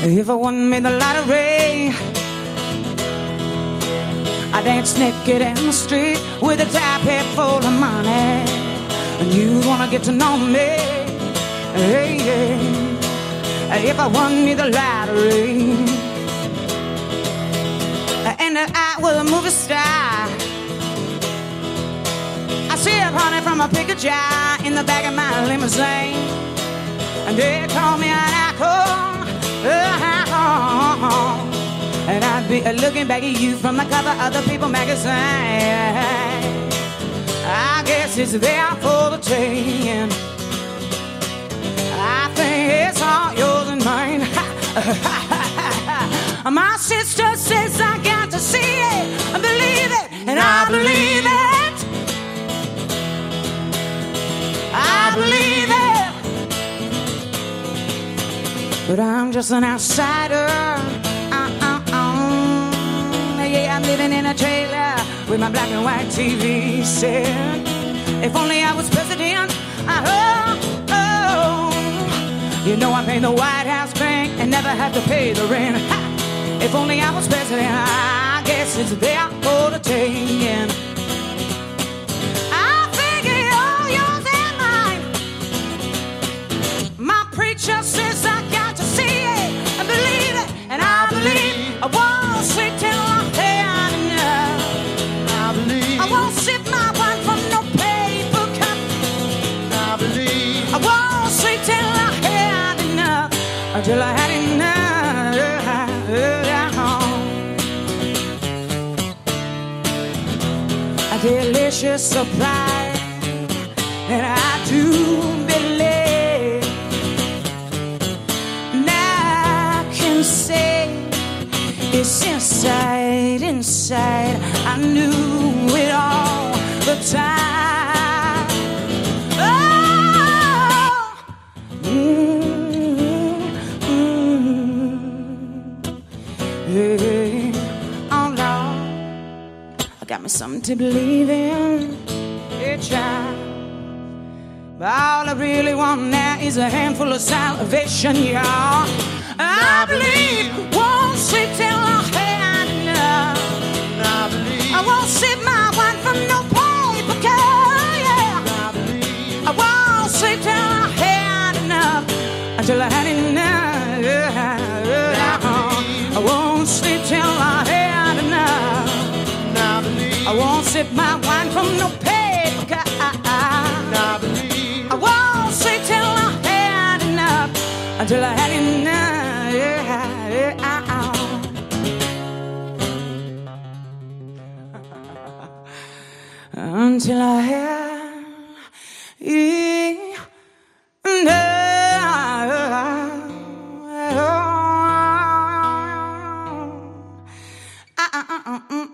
If I won me the lottery, I dance naked in the street with a tap head full of money. And you wanna get to know me, hey, yeah. If I won me the lottery, and I was a movie star, I see a honey from a picket jar in the back of my limousine, and they call me an icon. And I'd be looking back at you from the cover of the People magazine. I guess it's there for the taking. I think it's all yours and mine. My sister says I got to see it and believe it, and I believe it. I believe it. But I'm just an outsider. Yeah, I'm living in a trailer with my black and white TV set. If only I was president, you know I pay the White House bank and never have to pay the rent. Ha! If only I was president, I guess it's there for the taking. I think it's all yours and mine. My preacher says I got to see it and believe it, and I believe. I won't sleep till I'm had enough. I believe. I won't sip my wine from no paper cup. I believe. I won't sleep till I had enough. Until I had enough. A delicious surprise, and I do believe. Now I can say it's inside, inside. I knew it all the time. Hey, oh Lord, I got me something to believe in. Yeah, child. But all I really want now is a handful of salvation, y'all. I believe. Won't sleep till I had enough. I believe. I won't sip my wine from no paper cup. Yeah. I believe. I won't sleep till I had enough. Until I had enough. Yeah. I won't sleep till I had enough. I believe. I won't sip my wine from no paper cup. I believe. I won't sleep till I had enough. Until I had enough. Until I had enough.